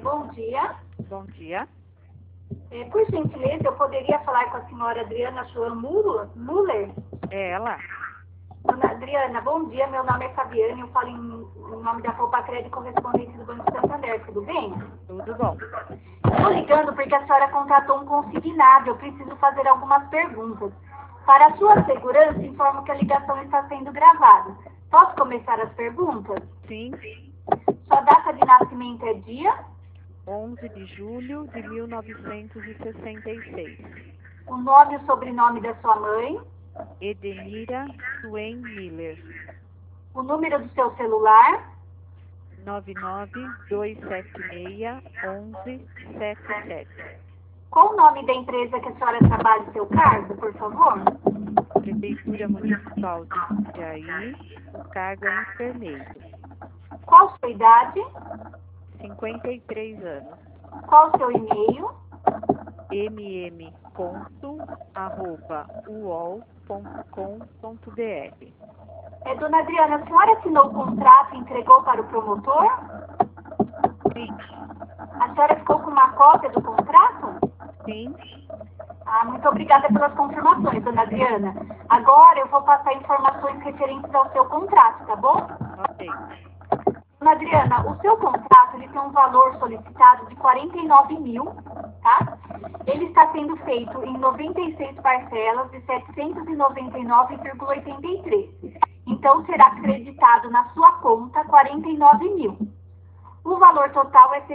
Bom dia. Bom dia. Por gentileza, eu poderia falar com a senhora Adriana Joan Muller? É ela? Dona Adriana, bom dia. Meu nome é Fabiane. Eu falo em nome da Poupa Crédito correspondente do Banco Santander. Tudo bem? Tudo bom. Estou ligando porque a senhora contratou um consignado. Eu preciso fazer algumas perguntas. Para a sua segurança, informo que a ligação está sendo gravada. Posso começar as perguntas? Sim. Sua data de nascimento é dia? 11 de julho de 1966. O nome e o sobrenome da sua mãe? Edenira Swain Miller. O número do seu celular? 992761177. Qual o nome da empresa que a senhora trabalha e seu cargo, por favor? Prefeitura Municipal de Jundiaí. O cargo é enfermeiro. Qual sua idade? 53 anos. Qual o seu e-mail? mm.uol.com.br. Dona Adriana, a senhora assinou o contrato e entregou para o promotor? Sim. A senhora ficou com uma cópia do contrato? Sim. Muito obrigada pelas confirmações, dona Adriana. Agora eu vou passar informações referentes ao seu contrato, tá bom? Ok. Dona Adriana, o seu contrato ele tem um valor solicitado de 49 mil, tá? Ele está sendo feito em 96 parcelas de 799,83. Então, será acreditado na sua conta 49 mil. O valor total é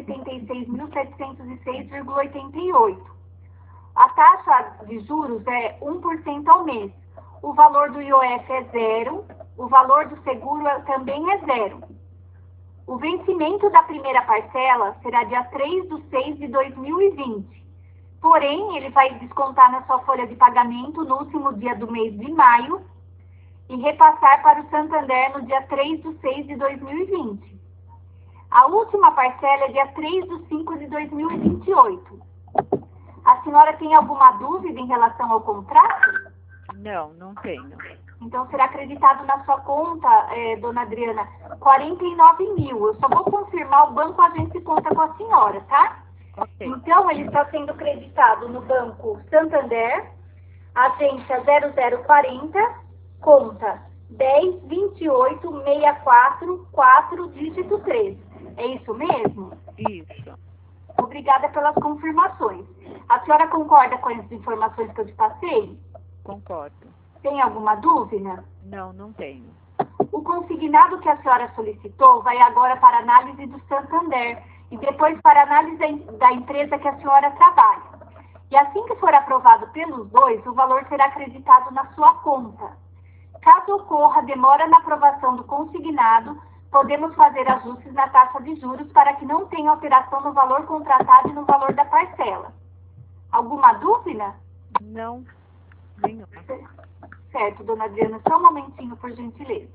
76.706,88. A taxa de juros é 1% ao mês. O valor do IOF é zero. O valor do seguro também é zero. O vencimento da primeira parcela será dia 3/6 de 2020. Porém, ele vai descontar na sua folha de pagamento no último dia do mês de maio e repassar para o Santander no dia 3/6 de 2020. A última parcela é dia 3/5 de 2028. A senhora tem alguma dúvida em relação ao contrato? Não tenho. Então, será acreditado na sua conta, dona Adriana, 49 mil. Eu só vou confirmar o banco, a gente conta com a senhora, tá? Ok. Então, ele está sendo creditado no Banco Santander, agência 0040, conta 102864, dígito 3. É isso mesmo? Isso. Obrigada pelas confirmações. A senhora concorda com as informações que eu te passei? Concordo. Tem alguma dúvida? Não tenho. O consignado que a senhora solicitou vai agora para análise do Santander e depois para análise da empresa que a senhora trabalha. E assim que for aprovado pelos dois, o valor será acreditado na sua conta. Caso ocorra demora na aprovação do consignado, podemos fazer ajustes na taxa de juros para que não tenha alteração no valor contratado e no valor da parcela. Alguma dúvida? Não, nenhuma. Certo, dona Adriana, só um momentinho, por gentileza.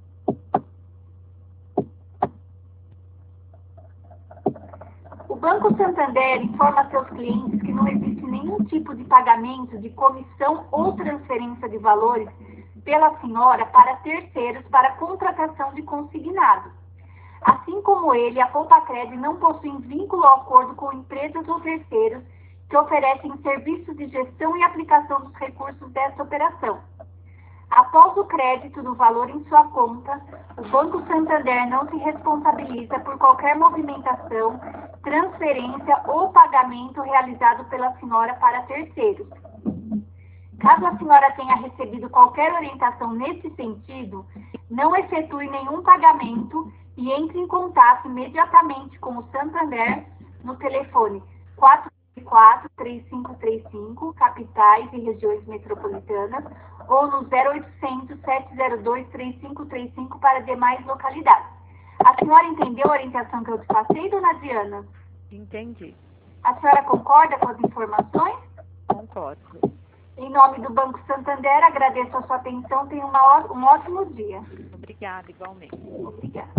O Banco Santander informa a seus clientes que não existe nenhum tipo de pagamento de comissão ou transferência de valores pela senhora para terceiros para contratação de consignados. Assim como ele, a Poupa Crédito não possui vínculo ou acordo com empresas ou terceiros que oferecem serviços de gestão e aplicação dos recursos desta operação. Após o crédito do valor em sua conta, o Banco Santander não se responsabiliza por qualquer movimentação, transferência ou pagamento realizado pela senhora para terceiros. Caso a senhora tenha recebido qualquer orientação nesse sentido, não efetue nenhum pagamento e entre em contato imediatamente com o Santander no telefone 434-3535, capitais e regiões metropolitanas, ou no 0800-702-3535 para demais localidades. A senhora entendeu a orientação que eu te passei, dona Diana? Entendi. A senhora concorda com as informações? Concordo. Em nome do Banco Santander, agradeço a sua atenção. Tenha um ótimo dia. Obrigada, igualmente. Obrigada.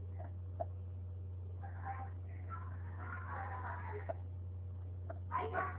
Aí,